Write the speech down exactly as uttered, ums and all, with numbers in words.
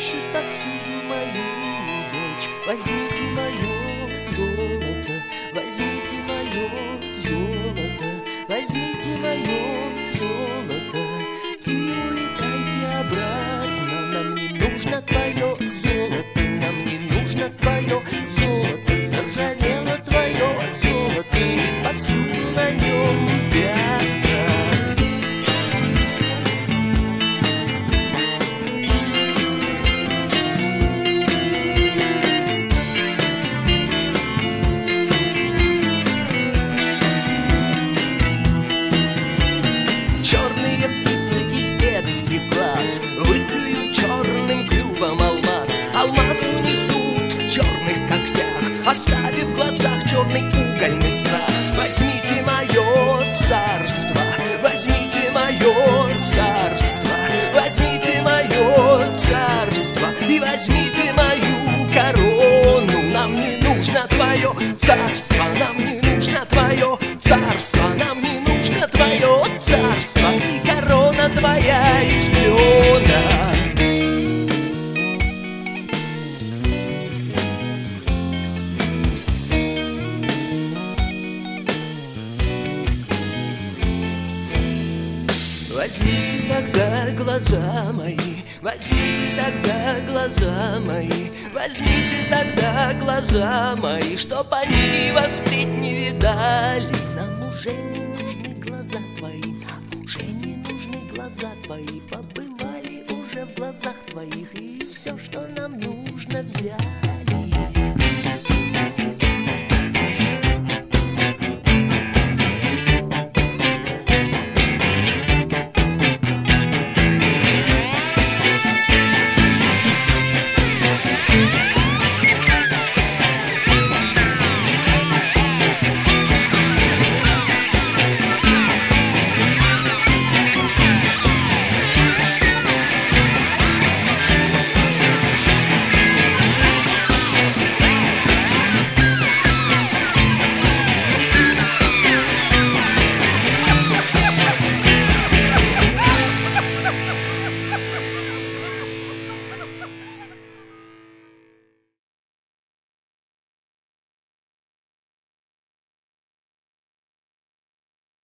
ищут повсюду мою дочь. Возьмите мое золото, возьмите мое золото, возьмите мое золото и улетайте обратно. Нам не нужно твое золото, нам не нужно твое золото. Заржавело твое золото, и повсюду на нем пятна. Черные птицы из детских глаз выклюют черным клювом алмаз. Алмаз унесут в черных когтях, оставив в глазах черный угольный страх. Возьмите мое царство, возьмите мое царство, возьмите мое царство и возьмите мою корону. Нам не нужно твое царство, нам не нужно твое царство, нам не нужно твое царство и корона твоя из клена. Возьмите тогда глаза мои, возьмите тогда глаза мои, возьмите тогда глаза мои, чтоб они вас впредь не видали. Нам уже не нужны глаза твои, нам уже не нужны глаза твои. Побывали уже в глазах твоих, и все, что нам нужно, взять.